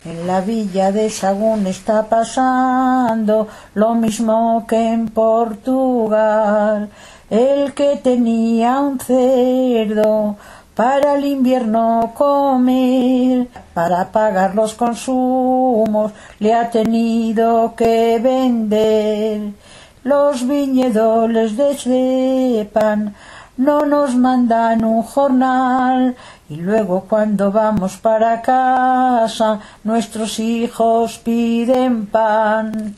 En la villa de Sagún está pasando lo mismo que en Portugal. El que tenía un cerdo para el invierno comer, para pagar los consumos, le ha tenido que vender. Los viñedoles de Sepan no nos mandan un jornal, y luego cuando vamos para casa nuestros hijos piden pan.